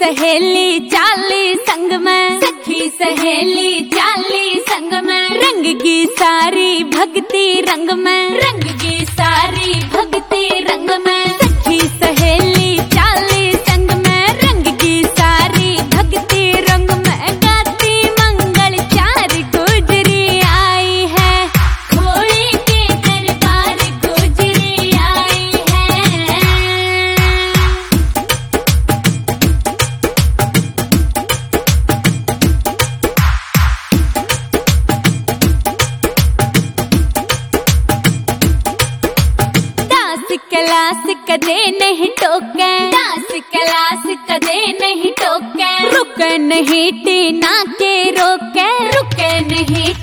सहेली चाली संग में, सखी सहेली चाली संग में, रंग की सारी भक्ति रंग में, रंग की सारी भक्ति रंग में, सखी सहेली चाली संग में, रंग की सारी भक्ति रंग में, गाती मंगल चार गुजरी आई है, खोड़ी के दरबार गुजरी आई है। क्लास कदे नहीं टोके, डांस क्लास कदे नहीं टोके, रुके नहीं टीना के रोके, रुके नहीं